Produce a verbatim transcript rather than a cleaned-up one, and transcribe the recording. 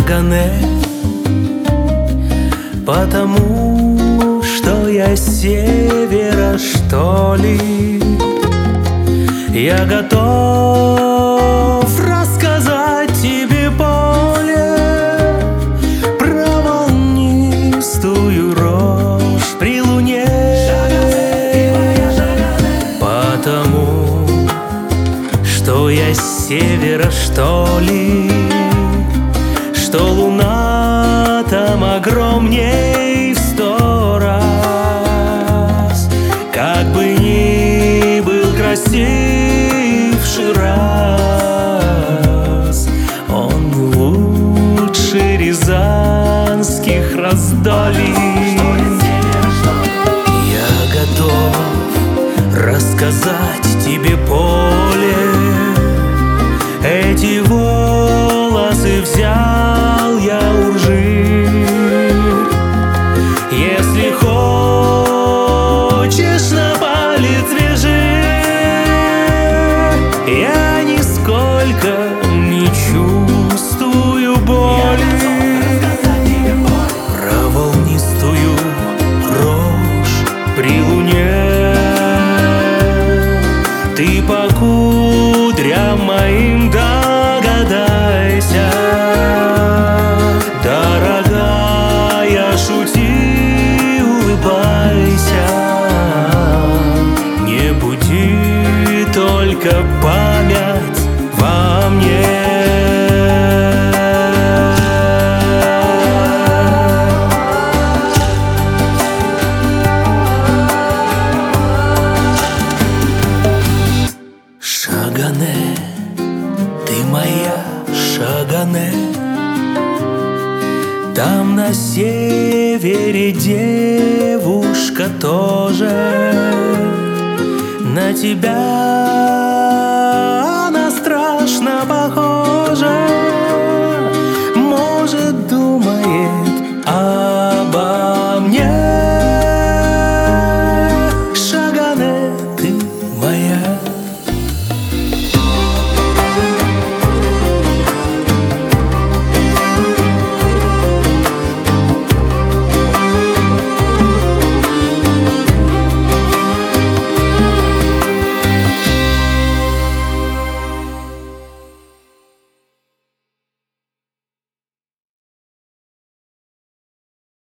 Шагане, потому что я с севера, что ли. Я готов рассказать тебе поле про волнистую рожь при луне. Потому что я с севера, что ли, что луна там огромней в сто раз. Как бы ни был красивший раз, он лучше рязанских раздолий. Я готов рассказать тебе поле, эти волосы взял я у ржи. Если хочешь, на палец вяжи, я нисколько не чувствую боли. Про волнистую рожь при луне ты по кудрям моим догадайся, дорогая, шути, улыбайся, не буди только память во мне. Шагане, ты моя Шагане, там на севере девушка тоже. На тебя она страшно похожа.